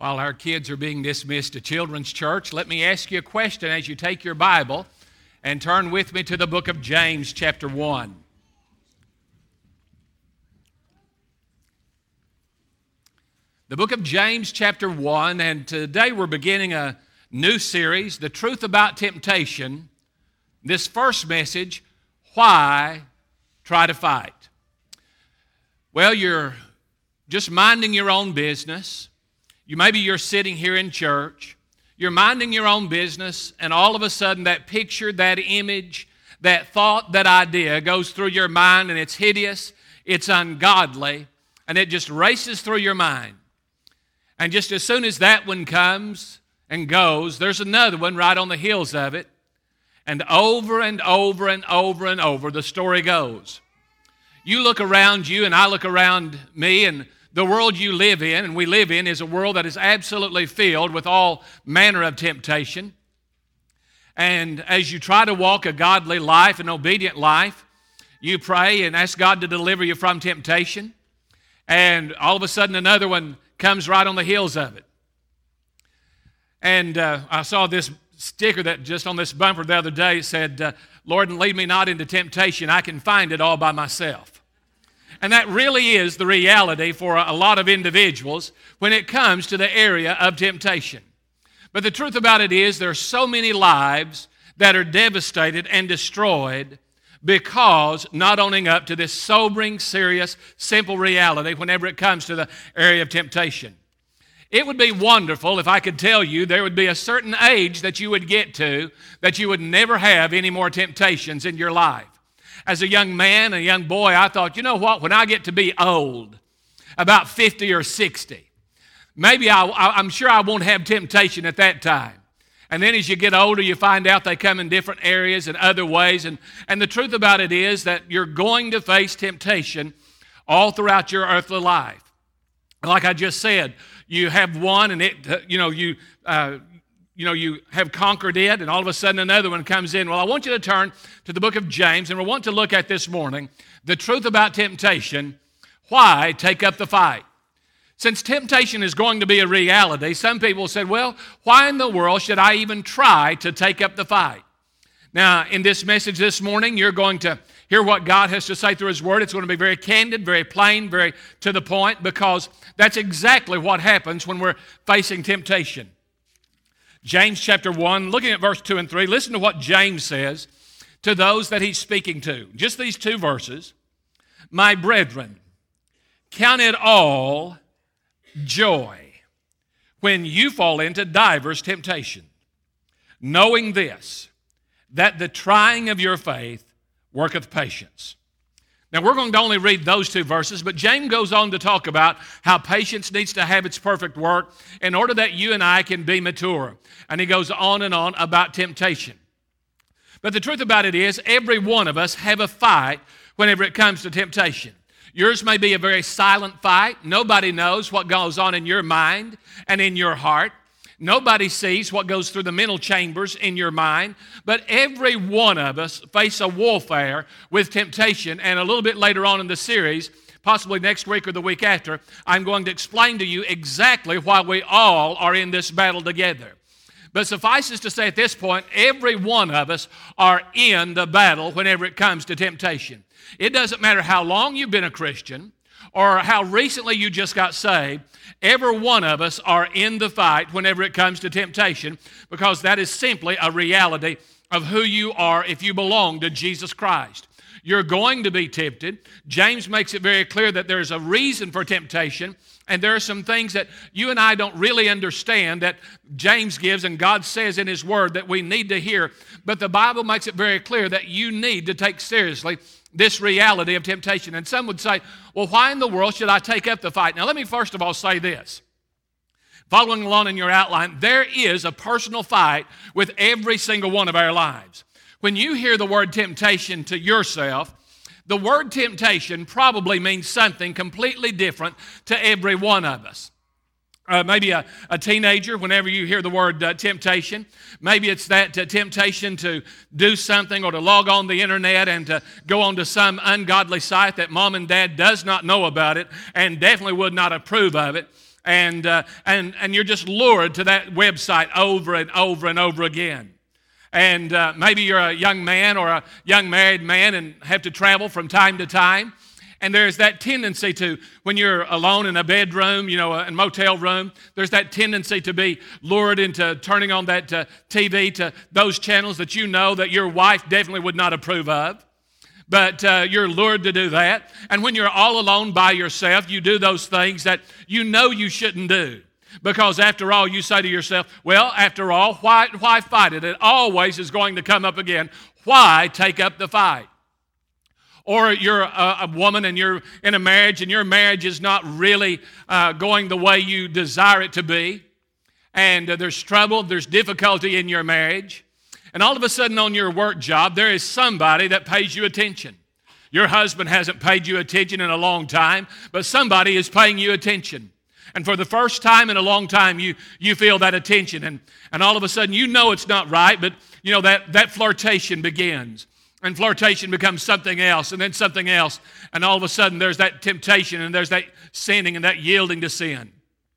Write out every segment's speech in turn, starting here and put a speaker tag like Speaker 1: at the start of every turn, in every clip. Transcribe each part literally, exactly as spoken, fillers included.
Speaker 1: While our kids are being dismissed to Children's Church, let me ask you a question as you take your Bible and turn with me to the book of James, chapter one. The book of James, chapter one, and today we're beginning a new series, The Truth About Temptation. This first message, Why Try to Fight? Well, you're just minding your own business. You maybe you're sitting here in church, you're minding your own business, and all of a sudden that picture, that image, that thought, that idea goes through your mind, and it's hideous, it's ungodly, and it just races through your mind. And just as soon as that one comes and goes, there's another one right on the heels of it, and over and over and over and over the story goes. You look around you, and I look around me, and the world you live in, and we live in, is a world that is absolutely filled with all manner of temptation. And as you try to walk a godly life, an obedient life, you pray and ask God to deliver you from temptation. And all of a sudden another one comes right on the heels of it. And uh, I saw this sticker that just on this bumper the other day said, uh, Lord, and lead me not into temptation. I can find it all by myself. And that really is the reality for a lot of individuals when it comes to the area of temptation. But the truth about it is there are so many lives that are devastated and destroyed because not owning up to this sobering, serious, simple reality whenever it comes to the area of temptation. It would be wonderful if I could tell you there would be a certain age that you would get to that you would never have any more temptations in your life. As a young man, a young boy, I thought, you know what, when I get to be old, about fifty or sixty, maybe I, I'm sure I won't have temptation at that time. And then as you get older, you find out they come in different areas and other ways. And, and the truth about it is that you're going to face temptation all throughout your earthly life. Like I just said, you have one and it, uh, you know, you... Uh, You know, you have conquered it, and all of a sudden another one comes in. Well, I want you to turn to the book of James, and we want to look at this morning the truth about temptation. Why take up the fight? Since temptation is going to be a reality, some people said, well, why in the world should I even try to take up the fight? Now, in this message this morning, you're going to hear what God has to say through His Word. It's going to be very candid, very plain, very to the point, because that's exactly what happens when we're facing temptation. James chapter one, looking at verse two and three, listen to what James says to those that he's speaking to. Just these two verses. My brethren, count it all joy when you fall into divers temptation, knowing this, that the trying of your faith worketh patience. Now, we're going to only read those two verses, but James goes on to talk about how patience needs to have its perfect work in order that you and I can be mature. And he goes on and on about temptation. But the truth about it is, every one of us have a fight whenever it comes to temptation. Yours may be a very silent fight. Nobody knows what goes on in your mind and in your heart. Nobody sees what goes through the mental chambers in your mind, but every one of us face a warfare with temptation, and a little bit later on in the series, possibly next week or the week after, I'm going to explain to you exactly why we all are in this battle together. But suffices to say at this point, every one of us are in the battle whenever it comes to temptation. It doesn't matter how long you've been a Christian or how recently you just got saved, every one of us are in the fight whenever it comes to temptation, because that is simply a reality of who you are if you belong to Jesus Christ. You're going to be tempted. James makes it very clear that there's a reason for temptation, and there are some things that you and I don't really understand that James gives and God says in His Word that we need to hear. But the Bible makes it very clear that you need to take seriously this reality of temptation. And some would say, well, why in the world should I take up the fight? Now, let me first of all say this. Following along in your outline, there is a personal fight with every single one of our lives. When you hear the word temptation to yourself, the word temptation probably means something completely different to every one of us. Uh, maybe a, a teenager, whenever you hear the word uh, temptation, maybe it's that uh, temptation to do something or to log on the internet and to go onto some ungodly site that mom and dad does not know about it and definitely would not approve of it. And, uh, and, and you're just lured to that website over and over and over again. And uh, maybe you're a young man or a young married man and have to travel from time to time. And there's that tendency to, when you're alone in a bedroom, you know, a motel room, there's that tendency to be lured into turning on that uh, T V to those channels that you know that your wife definitely would not approve of. But uh, you're lured to do that. And when you're all alone by yourself, you do those things that you know you shouldn't do. Because after all, you say to yourself, well, after all, why, why fight it? It always is going to come up again. Why take up the fight? Or you're a, a woman and you're in a marriage and your marriage is not really uh, going the way you desire it to be. And uh, there's trouble, there's difficulty in your marriage. And all of a sudden on your work job, there is somebody that pays you attention. Your husband hasn't paid you attention in a long time, but somebody is paying you attention. And for the first time in a long time, you, you feel that attention. And, and all of a sudden, you know it's not right, but you know that, that flirtation begins. And flirtation becomes something else, and then something else. And all of a sudden, there's that temptation, and there's that sinning, and that yielding to sin.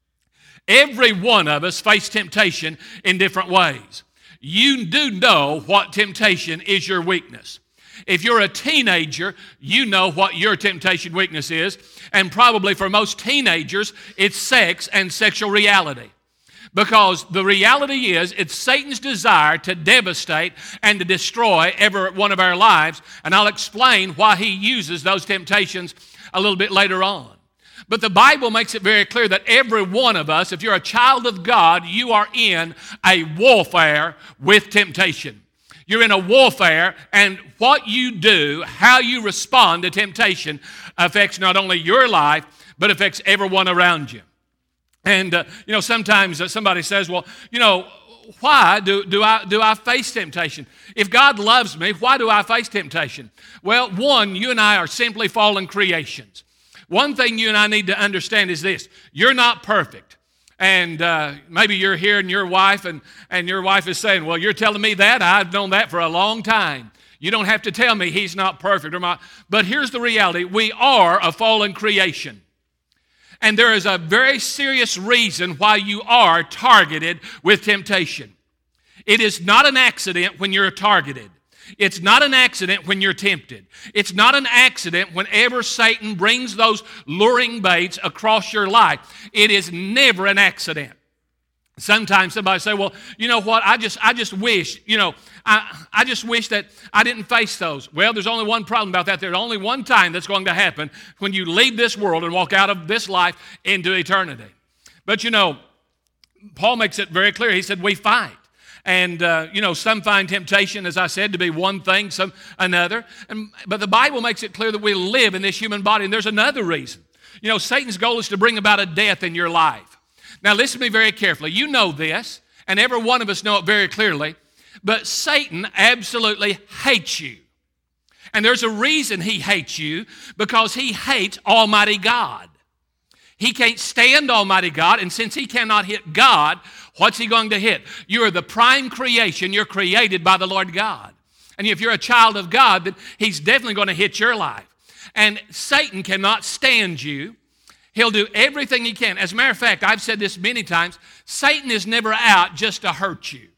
Speaker 1: Every one of us face temptation in different ways. You do know what temptation is your weakness. If you're a teenager, you know what your temptation weakness is. And probably for most teenagers, it's sex and sexual reality. Because the reality is, it's Satan's desire to devastate and to destroy every one of our lives. And I'll explain why he uses those temptations a little bit later on. But the Bible makes it very clear that every one of us, if you're a child of God, you are in a warfare with temptation. You're in a warfare, and what you do, how you respond to temptation affects not only your life, but affects everyone around you. And, uh, you know, sometimes uh, somebody says, well, you know, why do, do, I, do I face temptation? If God loves me, why do I face temptation? Well, one, you and I are simply fallen creations. One thing you and I need to understand is this: you're not perfect. And uh, maybe you're here and your wife, and, and your wife is saying, well, you're telling me that? I've known that for a long time. You don't have to tell me he's not perfect. Or my... But here's the reality. We are a fallen creation. And there is a very serious reason why you are targeted with temptation. It is not an accident when you're targeted. It's not an accident when you're tempted. It's not an accident whenever Satan brings those luring baits across your life. It is never an accident. Sometimes somebody say, well, you know what, I just I just wish, you know, I, I just wish that I didn't face those. Well, there's only one problem about that. There's only one time that's going to happen when you leave this world and walk out of this life into eternity. But, you know, Paul makes it very clear. He said, we fight. And, uh, you know, some find temptation, as I said, to be one thing, some another. And, but the Bible makes it clear that we live in this human body. And there's another reason. You know, Satan's goal is to bring about a death in your life. Now, listen to me very carefully. You know this, and every one of us know it very clearly. But Satan absolutely hates you. And there's a reason he hates you, because he hates Almighty God. He can't stand Almighty God, and since he cannot hit God, what's he going to hit? You are the prime creation. You're created by the Lord God. And if you're a child of God, then he's definitely going to hit your life. And Satan cannot stand you. He'll do everything he can. As a matter of fact, I've said this many times, Satan is never out just to hurt you.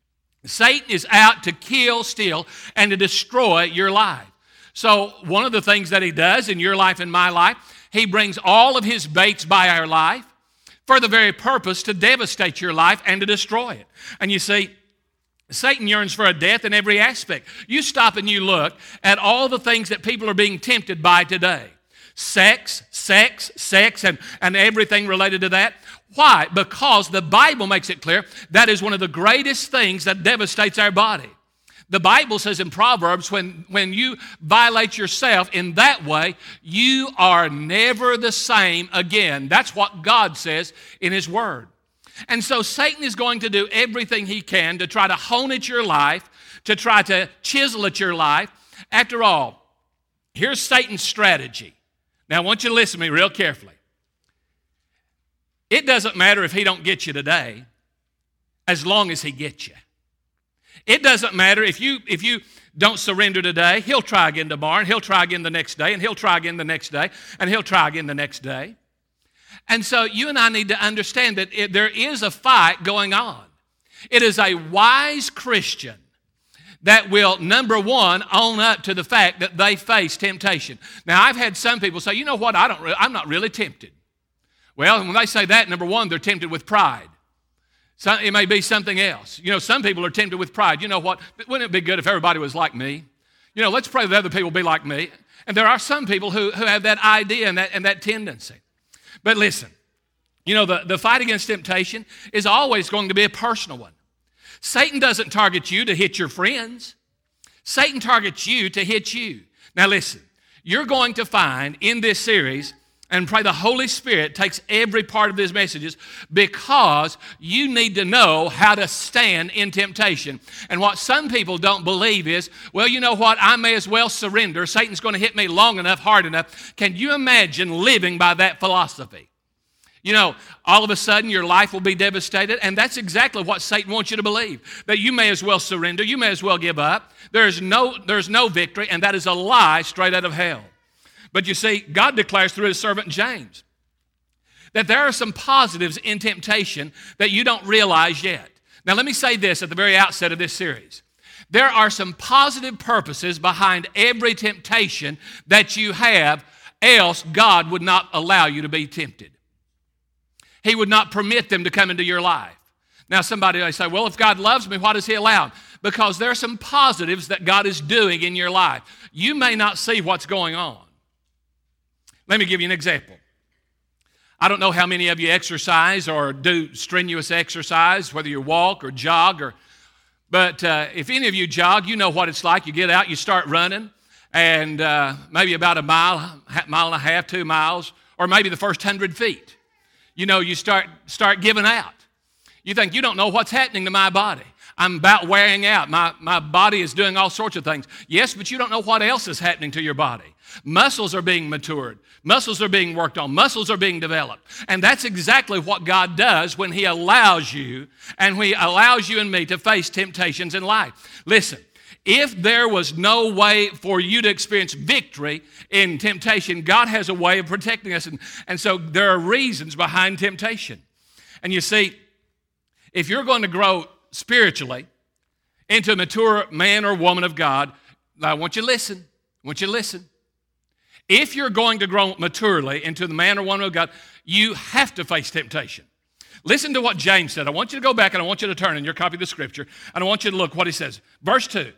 Speaker 1: Satan is out to kill, steal, and to destroy your life. So one of the things that he does in your life and my life, he brings all of his baits by our life for the very purpose to devastate your life and to destroy it. And you see, Satan yearns for a death in every aspect. You stop and you look at all the things that people are being tempted by today. Sex, sex, sex, and, and everything related to that. Why? Because the Bible makes it clear that is one of the greatest things that devastates our body. The Bible says in Proverbs, when, when you violate yourself in that way, you are never the same again. That's what God says in His Word. And so Satan is going to do everything he can to try to hone at your life, to try to chisel at your life. After all, here's Satan's strategy. Now, I want you to listen to me real carefully. It doesn't matter if he don't get you today, as long as he gets you. It doesn't matter if you if you don't surrender today, he'll try again tomorrow, and he'll try again the next day, and he'll try again the next day, and he'll try again the next day. And so you and I need to understand that it, there is a fight going on. It is a wise Christian that will, number one, own up to the fact that they face temptation. Now, I've had some people say, you know what, I don't re- I'm not really tempted. Well, when they say that, number one, they're tempted with pride. So it may be something else. You know, some people are tempted with pride. You know what, wouldn't it be good if everybody was like me? You know, let's pray that other people be like me. And there are some people who, who have that idea and that, and that tendency. But listen, you know, the, the fight against temptation is always going to be a personal one. Satan doesn't target you to hit your friends. Satan targets you to hit you. Now listen, you're going to find in this series, and pray the Holy Spirit takes every part of these messages, because you need to know how to stand in temptation. And what some people don't believe is, well, you know what, I may as well surrender. Satan's going to hit me long enough, hard enough. Can you imagine living by that philosophy? You know, all of a sudden your life will be devastated, and that's exactly what Satan wants you to believe, that you may as well surrender, you may as well give up. There's no, there's no victory, and that is a lie straight out of hell. But you see, God declares through His servant James that there are some positives in temptation that you don't realize yet. Now let me say this at the very outset of this series. There are some positive purposes behind every temptation that you have, else God would not allow you to be tempted. He would not permit them to come into your life. Now somebody may say, well, if God loves me, why does He allow them? Because there are some positives that God is doing in your life. You may not see what's going on. Let me give you an example. I don't know how many of you exercise or do strenuous exercise, whether you walk or jog, or, but uh, if any of you jog, you know what it's like. You get out, you start running, and uh, maybe about a mile, mile and a half, two miles, or maybe the first hundred feet. You know, you start start giving out. You think, you don't know what's happening to my body. I'm about wearing out. My, my body is doing all sorts of things. Yes, but you don't know what else is happening to your body. Muscles are being matured. Muscles are being worked on. Muscles are being developed. And that's exactly what God does when He allows you, and He allows you and me to face temptations in life. Listen, if there was no way for you to experience victory in temptation, God has a way of protecting us. And, and so there are reasons behind temptation. And you see, if you're going to grow spiritually into a mature man or woman of God, I want you to listen. I want you to listen. If you're going to grow maturely into the man or woman of God, you have to face temptation. Listen to what James said. I want you to go back and I want you to turn in your copy of the scripture, and I want you to look what he says. Verse two.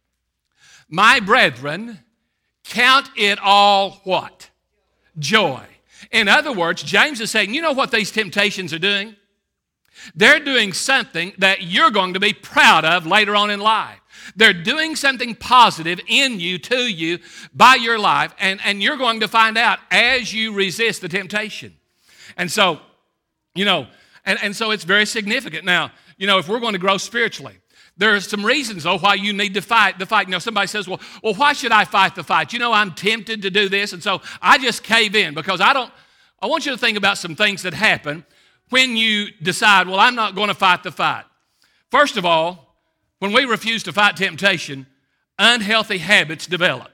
Speaker 1: My brethren, count it all what? Joy. In other words, James is saying, you know what these temptations are doing? They're doing something that you're going to be proud of later on in life. They're doing something positive in you, to you, by your life, and, and you're going to find out as you resist the temptation. And so, you know, and, and so it's very significant. Now, you know, if we're going to grow spiritually, there are some reasons, though, why you need to fight the fight. You know, somebody says, well, well, why should I fight the fight? You know, I'm tempted to do this, and so I just cave in because I don't, I want you to think about some things that happen when you decide, well, I'm not going to fight the fight. First of all, when we refuse to fight temptation, unhealthy habits develop.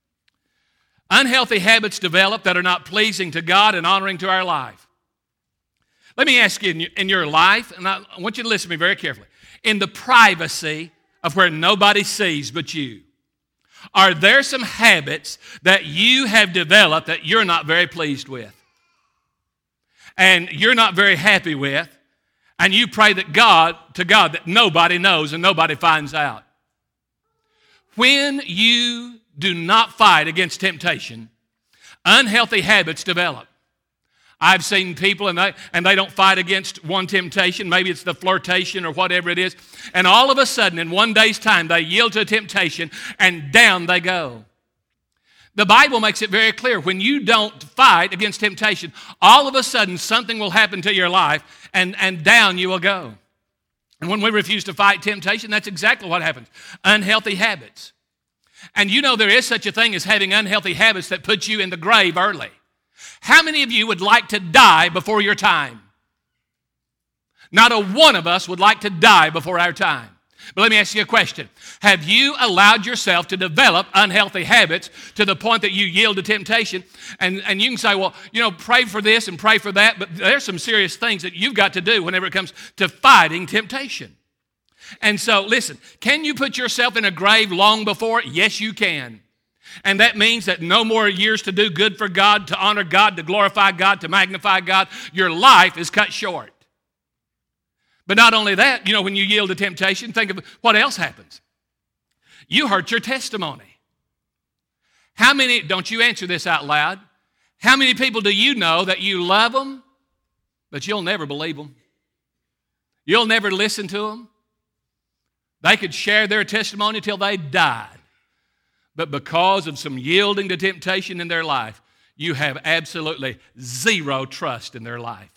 Speaker 1: Unhealthy habits develop that are not pleasing to God and honoring to our life. Let me ask you, in your, in your life, and I want you to listen to me very carefully, in the privacy of where nobody sees but you, are there some habits that you have developed that you're not very pleased with? And you're not very happy with, and you pray that God, to God, that nobody knows and nobody finds out. When you do not fight against temptation, unhealthy habits develop. I've seen people, and they, and they don't fight against one temptation. Maybe it's the flirtation or whatever it is. And all of a sudden, in one day's time, they yield to a temptation, and down they go. The Bible makes it very clear. When you don't fight against temptation, all of a sudden something will happen to your life, and, and down you will go. And when we refuse to fight temptation, that's exactly what happens. Unhealthy habits. And you know there is such a thing as having unhealthy habits that put you in the grave early. How many of you would like to die before your time? Not a one of us would like to die before our time. But let me ask you a question. Have you allowed yourself to develop unhealthy habits to the point that you yield to temptation? And, and you can say, well, you know, pray for this and pray for that, but there's some serious things that you've got to do whenever it comes to fighting temptation. And so, listen, can you put yourself in a grave long before? Yes, you can. And that means that no more years to do good for God, to honor God, to glorify God, to magnify God. Your life is cut short. But not only that, you know, when you yield to temptation, think of what else happens. You hurt your testimony. How many, don't you answer this out loud, how many people do you know that you love them, but you'll never believe them? You'll never listen to them. They could share their testimony till they died. But because of some yielding to temptation in their life, you have absolutely zero trust in their life.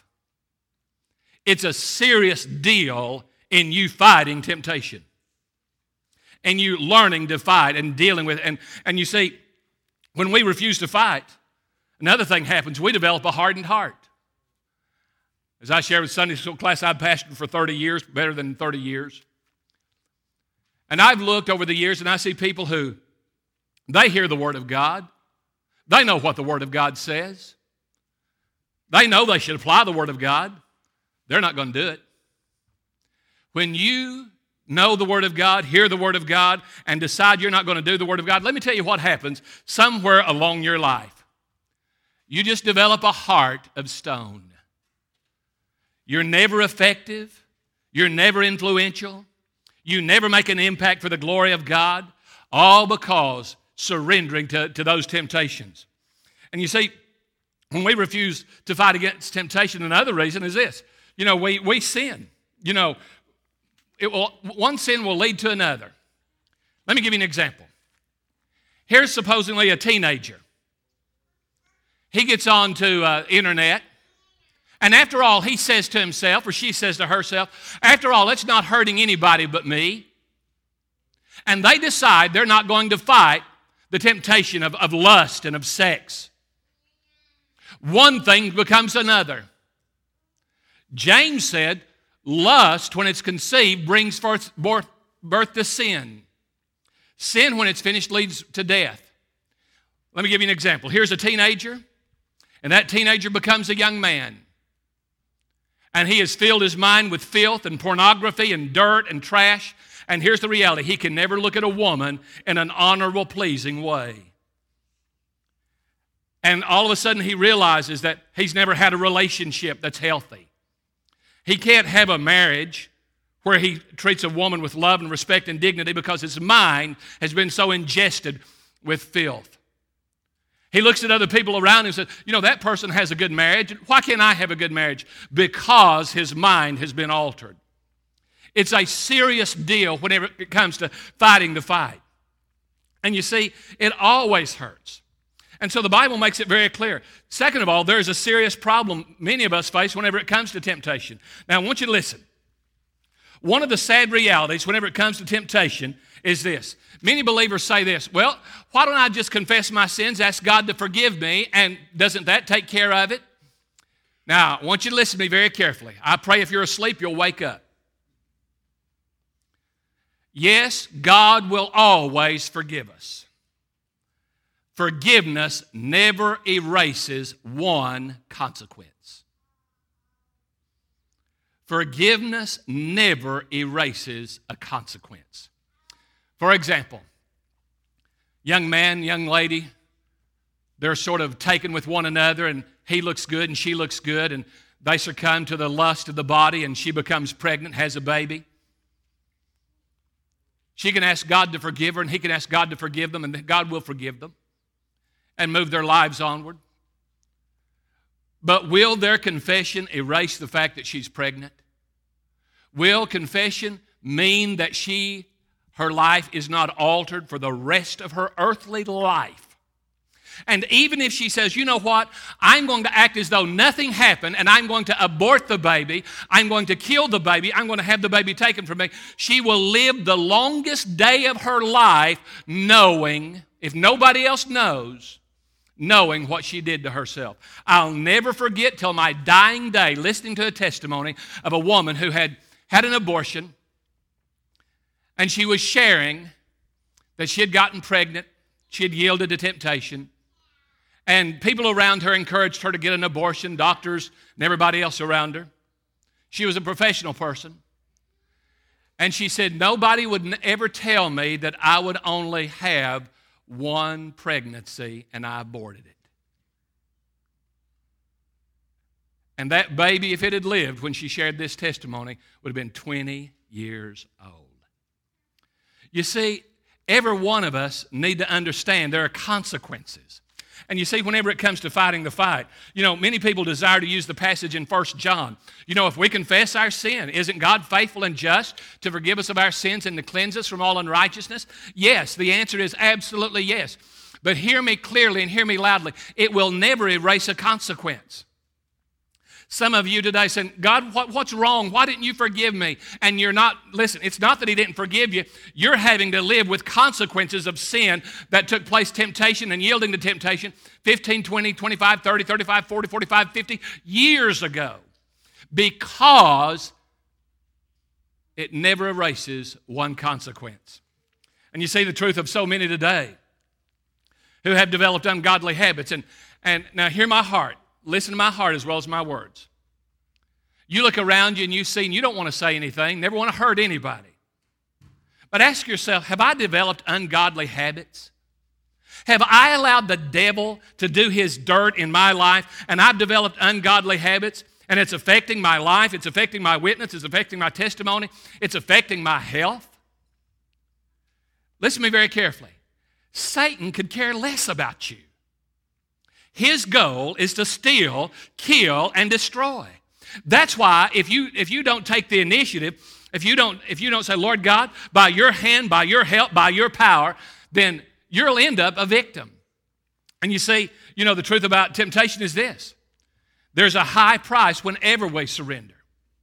Speaker 1: It's a serious deal in you fighting temptation and you learning to fight and dealing with it. And, and you see, when we refuse to fight, another thing happens. We develop a hardened heart. As I shared with Sunday school class, I've pastored for thirty years, better than thirty years. And I've looked over the years and I see people who, they hear the Word of God. They know what the Word of God says. They know they should apply the Word of God. They're not going to do it. When you know the Word of God, hear the Word of God, and decide you're not going to do the Word of God, let me tell you what happens somewhere along your life. You just develop a heart of stone. You're never effective. You're never influential. You never make an impact for the glory of God, all because surrendering to, to those temptations. And you see, when we refuse to fight against temptation, another reason is this. You know, we, we sin. You know, it will, one sin will lead to another. Let me give you an example. Here's supposedly a teenager. He gets on to uh, internet, and after all, he says to himself, or she says to herself, after all, it's not hurting anybody but me. And they decide they're not going to fight the temptation of, of lust and of sex. One thing becomes another. James said, lust, when it's conceived, brings forth birth to sin. Sin, when it's finished, leads to death. Let me give you an example. Here's a teenager, and that teenager becomes a young man. And he has filled his mind with filth and pornography and dirt and trash. And here's the reality. He can never look at a woman in an honorable, pleasing way. And all of a sudden he realizes that he's never had a relationship that's healthy. He can't have a marriage where he treats a woman with love and respect and dignity because his mind has been so ingested with filth. He looks at other people around him and says, you know, that person has a good marriage. Why can't I have a good marriage? Because his mind has been altered. It's a serious deal whenever it comes to fighting the fight. And you see, it always hurts. And so the Bible makes it very clear. Second of all, there's a serious problem many of us face whenever it comes to temptation. Now, I want you to listen. One of the sad realities whenever it comes to temptation is this. Many believers say this, well, why don't I just confess my sins, ask God to forgive me, and doesn't that take care of it? Now, I want you to listen to me very carefully. I pray if you're asleep, you'll wake up. Yes, God will always forgive us. Forgiveness never erases one consequence. Forgiveness never erases a consequence. For example, young man, young lady, they're sort of taken with one another, and he looks good and she looks good, and they succumb to the lust of the body, and she becomes pregnant, has a baby. She can ask God to forgive her, and he can ask God to forgive them, and God will forgive them and move their lives onward. But will their confession erase the fact that she's pregnant? Will confession mean that she, her life is not altered for the rest of her earthly life? And even if she says, you know what, I'm going to act as though nothing happened, and I'm going to abort the baby, I'm going to kill the baby, I'm going to have the baby taken from me, she will live the longest day of her life knowing, if nobody else knows, knowing what she did to herself. I'll never forget till my dying day listening to a testimony of a woman who had had an abortion, And she was sharing that she had gotten pregnant. She had yielded to temptation. And people around her encouraged her to get an abortion, doctors and everybody else around her. She was a professional person. And she said, nobody would ever tell me that I would only have one pregnancy, and I aborted it. And that baby, if it had lived when she shared this testimony, would have been twenty years old. You see, every one of us need to understand there are consequences. And you see, whenever it comes to fighting the fight, you know, many people desire to use the passage in First John. You know, if we confess our sin, isn't God faithful and just to forgive us of our sins and to cleanse us from all unrighteousness? Yes, the answer is absolutely yes. But hear me clearly and hear me loudly. It will never erase a consequence. Some of you today saying, God, what, what's wrong? Why didn't you forgive me? And you're not, listen, it's not that he didn't forgive you. You're having to live with consequences of sin that took place, temptation and yielding to temptation fifteen, twenty, twenty-five, thirty, thirty-five, forty, forty-five, fifty years ago. Because it never erases one consequence. And you see the truth of so many today who have developed ungodly habits. And, and now hear my heart. Listen to my heart as well as my words. You look around you and you see, and you don't want to say anything, never want to hurt anybody. But ask yourself, have I developed ungodly habits? Have I allowed the devil to do his dirt in my life, and I've developed ungodly habits, and it's affecting my life, it's affecting my witness, it's affecting my testimony, it's affecting my health? Listen to me very carefully. Satan could care less about you. His goal is to steal, kill, and destroy. That's why if you if you don't take the initiative, if you don't if you don't say, Lord God, by your hand, by your help, by your power, then you'll end up a victim. And you see, you know, the truth about temptation is this. There's a high price whenever we surrender.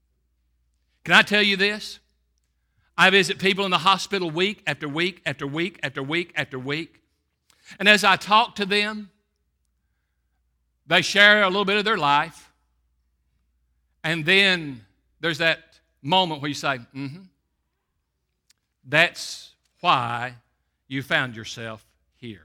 Speaker 1: Can I tell you this? I visit people in the hospital week after week after week after week after week. And as I talk to them, they share a little bit of their life, and then there's that moment where you say, mm-hmm, that's why you found yourself here.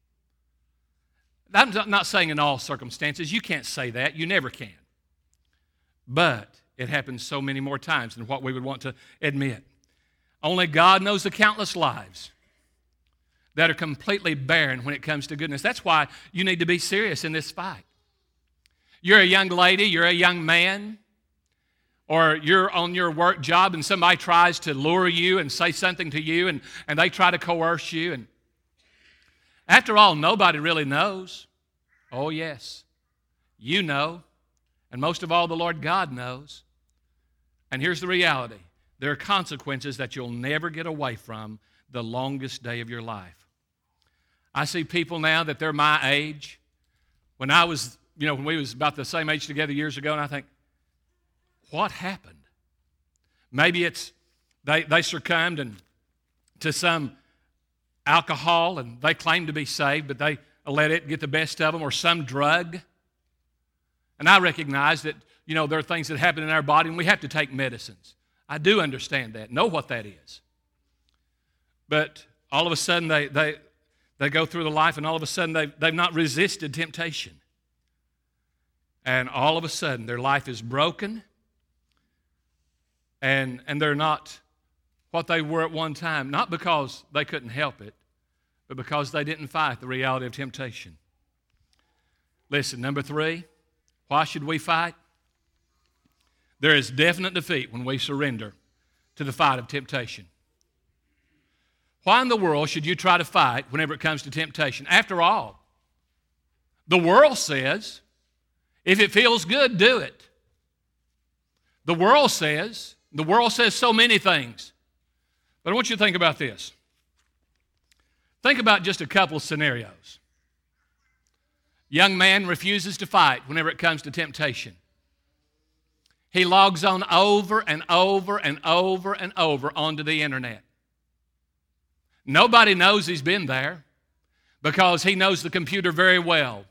Speaker 1: I'm not saying in all circumstances. You can't say that. You never can. But it happens so many more times than what we would want to admit. Only God knows the countless lives that are completely barren when it comes to goodness. That's why you need to be serious in this fight. You're a young lady, you're a young man, or you're on your work job and somebody tries to lure you and say something to you and, and they try to coerce you. And after all, nobody really knows. Oh, yes, you know, and most of all, the Lord God knows. And here's the reality. There are consequences that you'll never get away from the longest day of your life. I see people now that they're my age. When I was You know, when we was about the same age together years ago, and I think, what happened? Maybe it's they, they succumbed and, to some alcohol, and they claim to be saved, but they let it get the best of them, or some drug. And I recognize that, you know, there are things that happen in our body, and we have to take medicines. I do understand that, know what that is. But all of a sudden, they they, they go through the life, and all of a sudden, they, they've not resisted temptation. And all of a sudden, their life is broken, and, and they're not what they were at one time, not because they couldn't help it, but because they didn't fight the reality of temptation. Listen, number three, why should we fight? There is definite defeat when we surrender to the fight of temptation. Why in the world should you try to fight whenever it comes to temptation? After all, the world says, if it feels good, do it. The world says, the world says so many things. But I want you to think about this. Think about just a couple scenarios. Young man refuses to fight whenever it comes to temptation. He logs on over and over and over and over onto the internet. Nobody knows he's been there because he knows the computer very well.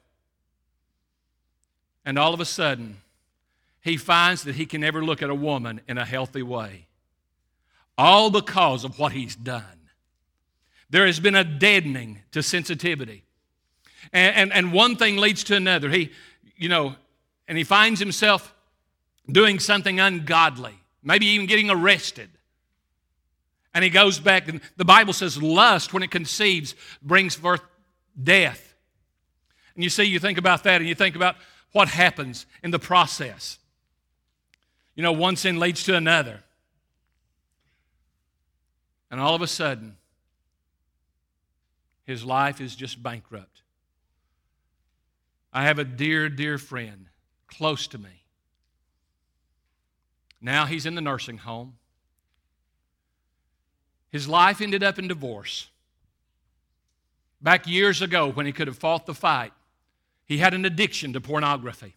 Speaker 1: And all of a sudden, he finds that he can never look at a woman in a healthy way. all because of what he's done. There has been a deadening to sensitivity. And, and, and one thing leads to another. He, you know, and he finds himself doing something ungodly, maybe even getting arrested. And he goes back, and the Bible says lust, when it conceives, brings forth death. And you see, you think about that, and you think about what happens in the process. You know, one sin leads to another. And all of a sudden, his life is just bankrupt. I have a dear, dear friend close to me. Now he's in the nursing home. His life ended up in divorce. Back years ago, when he could have fought the fight, he had an addiction to pornography.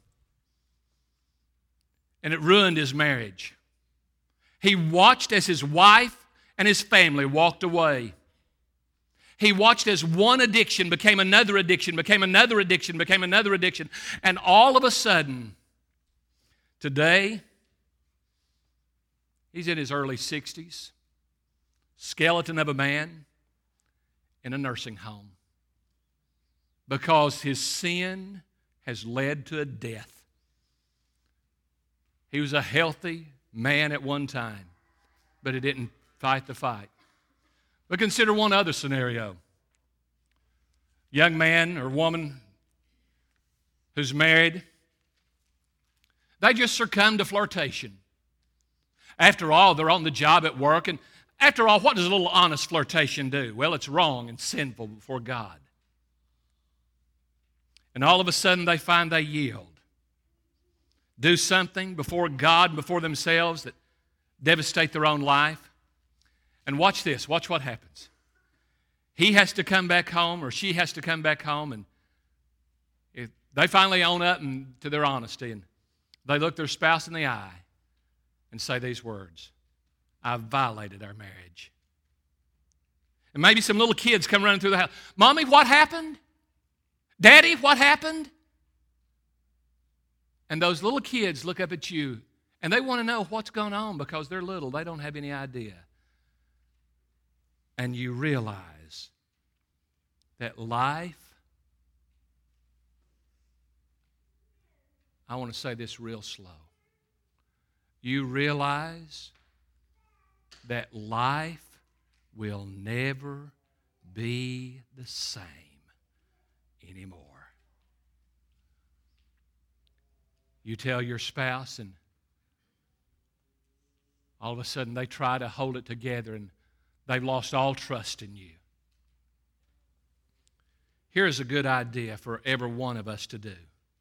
Speaker 1: And it ruined his marriage. He watched as his wife and his family walked away. He watched as one addiction became another addiction, became another addiction, became another addiction. And all of a sudden, today, he's in his early sixties, skeleton of a man in a nursing home, because his sin has led to a death. He was a healthy man at one time, but he didn't fight the fight. But consider one other scenario. Young man or woman who's married, they just succumb to flirtation. After all, they're on the job at work, and after all, what does a little honest flirtation do? Well, it's wrong and sinful before God. And all of a sudden, they find they yield. Do something before God, before themselves, that devastate their own life. And watch this. Watch what happens. He has to come back home, or she has to come back home, and if they finally own up and, to their honesty, and they look their spouse in the eye and say these words: I've violated our marriage. And maybe some little kids come running through the house. Mommy, what happened? Daddy, what happened? And those little kids look up at you, and they want to know what's going on because they're little. They don't have any idea. And you realize that life, I want to say this real slow. You realize that life will never be the same anymore. You tell your spouse, and all of a sudden they try to hold it together, and they've lost all trust in you. Here's a good idea for every one of us to do.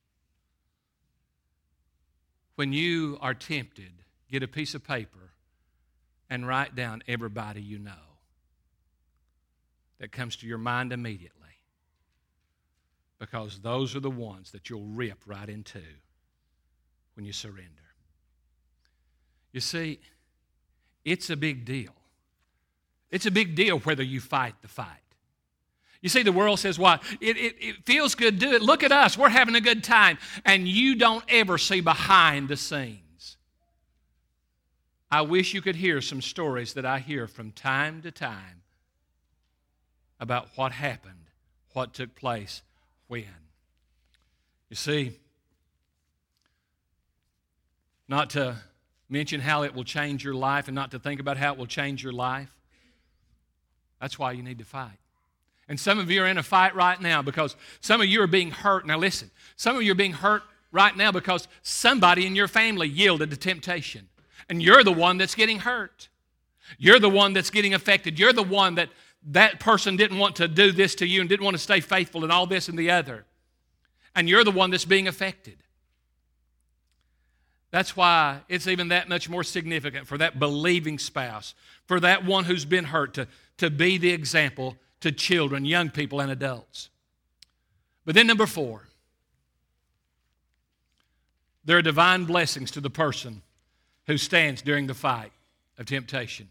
Speaker 1: When you are tempted, get a piece of paper and write down everybody you know that comes to your mind immediately, because those are the ones that you'll rip right into when you surrender. You see, it's a big deal. It's a big deal whether you fight the fight. You see, the world says, well, it, it, it feels good, do it. Look at us, we're having a good time. And you don't ever see behind the scenes. I wish you could hear some stories that I hear from time to time about what happened, what took place, when. You see, not to mention how it will change your life and not to think about how it will change your life. That's why you need to fight. And some of you are in a fight right now because some of you are being hurt. Now listen, some of you are being hurt right now because somebody in your family yielded to temptation. And you're the one that's getting hurt. You're the one that's getting affected. You're the one that that person didn't want to do this to you and didn't want to stay faithful and all this and the other. And you're the one that's being affected. That's why it's even that much more significant for that believing spouse, for that one who's been hurt, to, to be the example to children, young people, and adults. But then number four, there are divine blessings to the person who stands during the fight of temptation.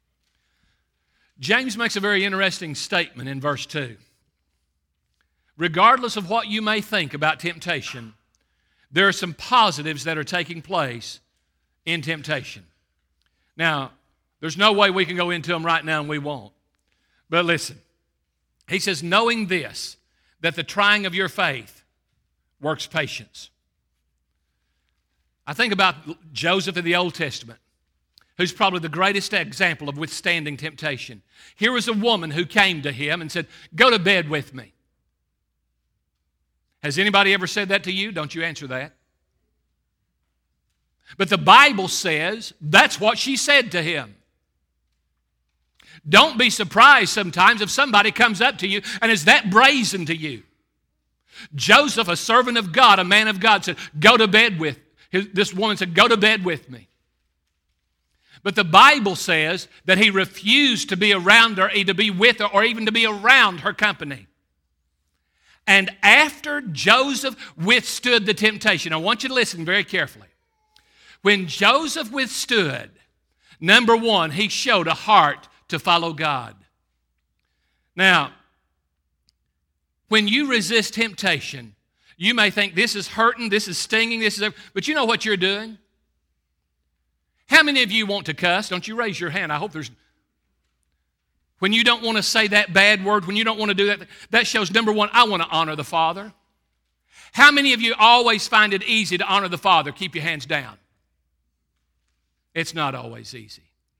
Speaker 1: James makes a very interesting statement in verse two. Regardless of what you may think about temptation, there are some positives that are taking place in temptation. Now, There's no way we can go into them right now, and we won't. But listen, he says, knowing this, that the trying of your faith works patience. I think about Joseph in the Old Testament, who's probably the greatest example of withstanding temptation. Here was a woman who came to him and said, go to bed with me. Has anybody ever said that to you? Don't you answer that. But the Bible says that's what she said to him. Don't be surprised sometimes if somebody comes up to you and is that brazen to you. Joseph, a servant of God, a man of God, said, go to bed with. His, this woman said, go to bed with me. But the Bible says that he refused to be around her, to be with her, or even to be around her company. And after Joseph withstood the temptation, I want you to listen very carefully. When Joseph withstood, number one, he showed a heart to follow God. Now, when you resist temptation, you may think this is hurting, this is stinging, this is, but you know what you're doing? How many of you want to cuss? Don't you raise your hand. I hope there's... When you don't want to say that bad word, when you don't want to do that, that shows, number one, I want to honor the Father. How many of you always find it easy to honor the Father? Keep your hands down. It's not always easy.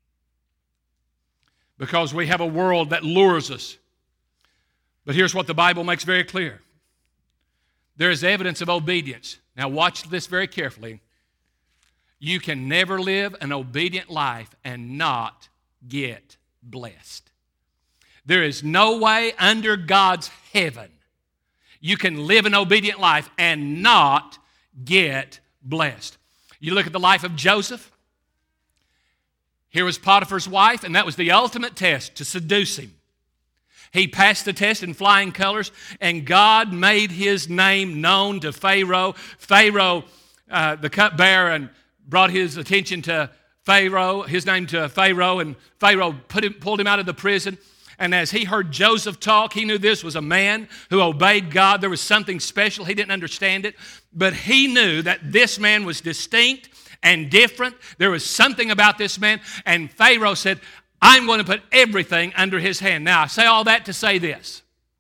Speaker 1: Because we have a world that lures us. But here's what the Bible makes very clear. There is evidence of obedience. Now watch this very carefully. You can never live an obedient life and not get blessed. There is no way under God's heaven you can live an obedient life and not get blessed. You look at the life of Joseph. Here was Potiphar's wife, and that was the ultimate test to seduce him. He passed the test in flying colors, and God made his name known to Pharaoh. Pharaoh, uh, the cupbearer, and brought his attention to Pharaoh, his name to Pharaoh, and Pharaoh put him, pulled him out of the prison. And as he heard Joseph talk, he knew this was a man who obeyed God. There was something special. He didn't understand it, but he knew that this man was distinct and different. There was something about this man, and Pharaoh said, I'm going to put everything under his hand. Now, I say all that to say this.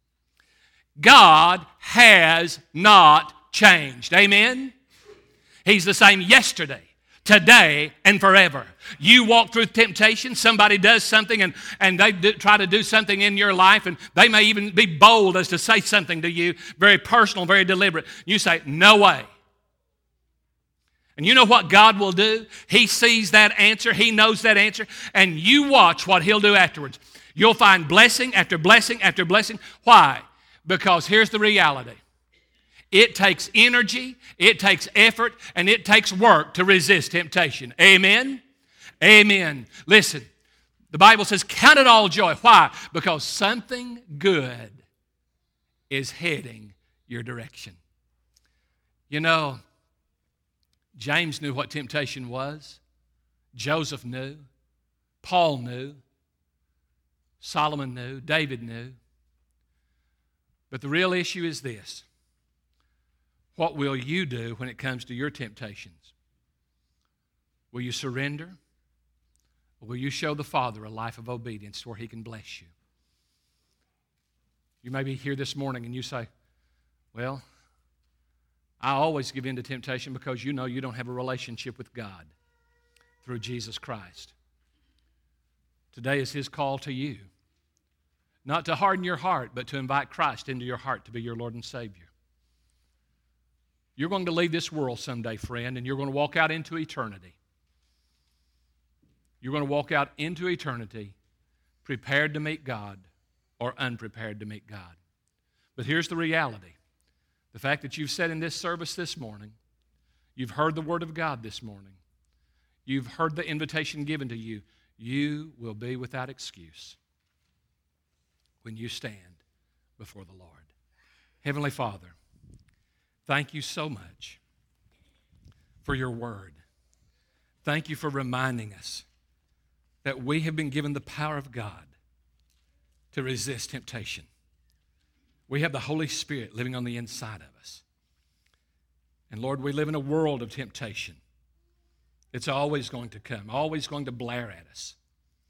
Speaker 1: God has not changed. Amen? He's the same yesterday, today, and forever. You walk through temptation, somebody does something, and, and they do, try to do something in your life, and they may even be bold as to say something to you, very personal, very deliberate. You say, no way. And you know what God will do? He sees that answer. He knows that answer. And you watch what He'll do afterwards. You'll find blessing after blessing after blessing. Why? Because here's the reality. It takes energy, it takes effort, and it takes work to resist temptation. Amen? Amen. Listen, the Bible says, count it all joy. Why? Because something good is heading your direction. You know, James knew what temptation was. Joseph knew. Paul knew. Solomon knew. David knew. But the real issue is this. What will you do when it comes to your temptations? Will you surrender? Or will you show the Father a life of obedience where He can bless you? You may be here this morning and you say, well, I always give in to temptation because you know you don't have a relationship with God through Jesus Christ. Today is His call to you. Not to harden your heart, but to invite Christ into your heart to be your Lord and Savior. You're going to leave this world someday, friend, and you're going to walk out into eternity. You're going to walk out into eternity prepared to meet God or unprepared to meet God. But here's the reality. The fact that you've sat in this service this morning, you've heard the Word of God this morning, you've heard the invitation given to you, you will be without excuse when you stand before the Lord. Heavenly Father, thank you so much for your Word. Thank you for reminding us that we have been given the power of God to resist temptation. We have the Holy Spirit living on the inside of us. And Lord, we live in a world of temptation. It's always going to come, always going to blare at us.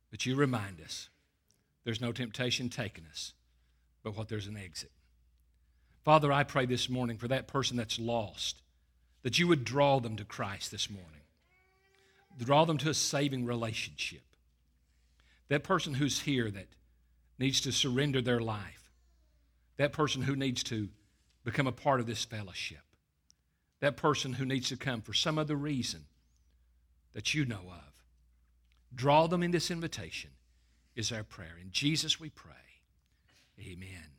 Speaker 1: But you remind us there's no temptation taking us, but what there's an exit. Father, I pray this morning for that person that's lost, that you would draw them to Christ this morning. Draw them to a saving relationship. That person who's here that needs to surrender their life. That person who needs to become a part of this fellowship. That person who needs to come for some other reason that you know of. Draw them in this invitation is our prayer. In Jesus we pray. Amen.